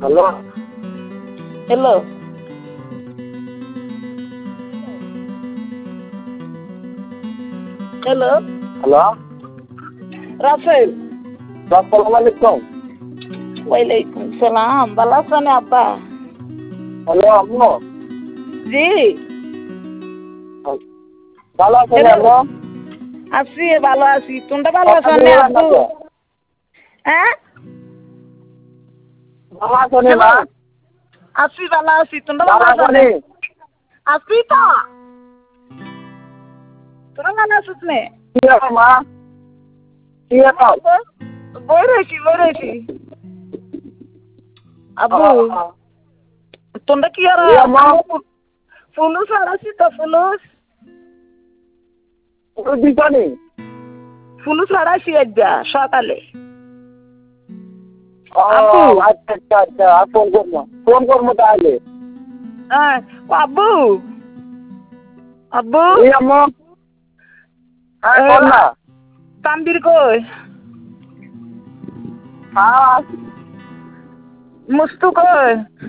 Hello. Hello. Hello. Hello. Rafael. আসসালামু আলাইকুম। ওয়ালাইকুম সালাম। ভালো আছেন আব্বা? হ্যালো আম্মু। জি। ভালো আছেন হ্যালো। আম্মু? আছি, ভালো আছি। তোমরা ভালো কথা আছেন বলবেন না আব্বু? তো? হ্যাঁ? ভালো আছেন হ্যালো। মা? আছি, ভালো আছি। তোমরা ভালো ভালো আছেন? আছেন? আছি তো। তোরা ভালো আছিস নে? কি ব্যাপার মা? কি ব্যাপার? বই রয়েছি। আব্বু, তোমরা কি আর জি আম্মু। ফুলুস আছি তো ফুলুস? একটু দিছনি? ফুলুস হারাইছি একদা সকালে। ও আব্বু। আচ্ছা আর ফোন করবো তাহলে। হ্যাঁ। আব্বু। আব্বু। জি আম্মু। হ্যাঁ কর না। তানবীর কই? হ্যাঁ। মুস্তু কই?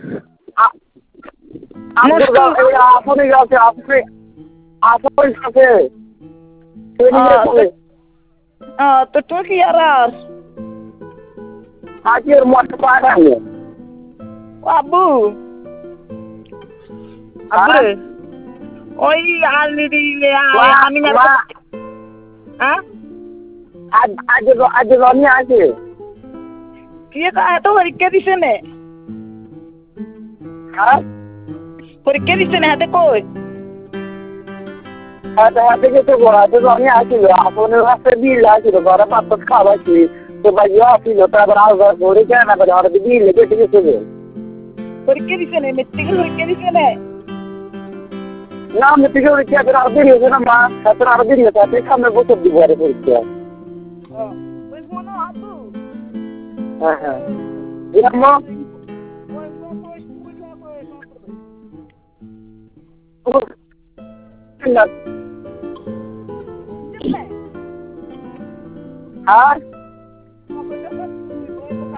আপনার মুস্তু। আপনি গেছে আপনার কাছে ট্রেনিংয়ে চলে। তো তুই কি আর আজকের মতো পাঠাবে। আব্বু। আব্বু রে, ওই আলমিরি আমি না। মা হ্যাঁ? আজ রনি আছে। কি এত পরীক্ষা দিছে নে? হ্যাঁ পরীক্ষা দিছে না হাতে কই? হাতে গেছে আজ রনি আসছিল আপনার রাস্তায় বিল আসছিল ঘরে পাঁচ খাওয়াচ্ছি তো ভাই আসছিল তারপর আবার ঘরে কেন করে হঠাৎ বিল কেটে গেছে। পরীক্ষা দিছে না? মেট্রিকের পরীক্ষা দিছে না? না মেট্রিকের পরীক্ষা এখন আরো দেরি হয়েছে না মা এখন আরো দেরি হয়েছে আপনি সামনের বছর দিব আরে পরীক্ষা। ওই মনে আব্বু। হ্যাঁ জি আম্মু। হ্যাঁ